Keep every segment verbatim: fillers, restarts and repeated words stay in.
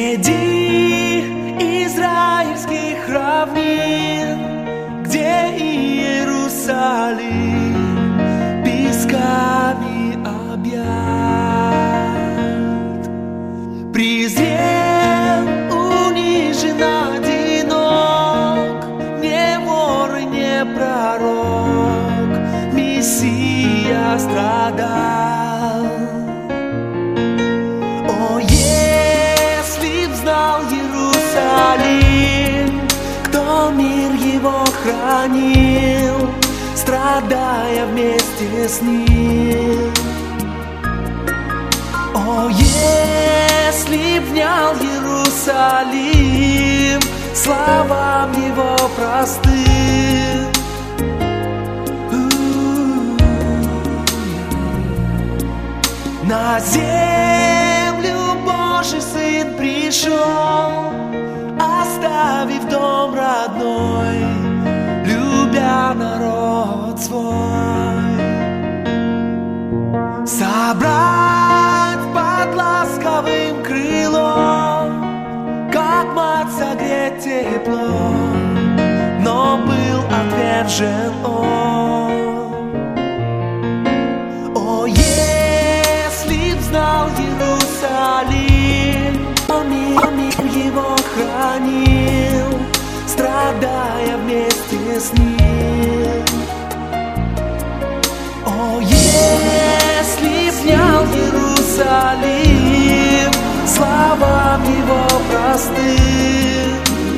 Среди израильских равнин, где Иерусалим песками объят, презрен, унижен, одинок, не вор и не пророк, Мессия страдал. О, если б знал Иерусалим, кто мир его хранил, страдая вместе с ним. О, если б внял Иерусалим словам его простым, на землю Божий Сын пришел, оставив дом родной, любя народ свой. Собрать под ласковым крылом, как мать согреть тепло, но был отвержен он. О, если б знал Иерусалим, мир, мир его хранил, страдая вместе с ним. О, если б внял Иерусалим словам его простым.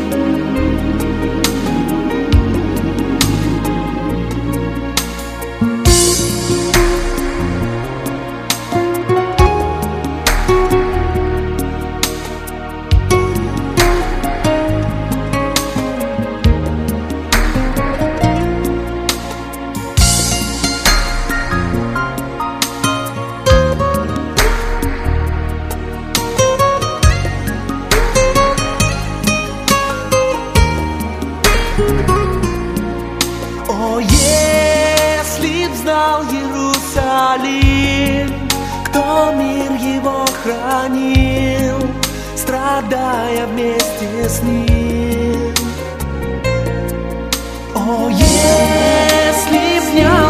О, если б знал Иерусалим, кто мир его хранил, страдая вместе с ним. О, если б внял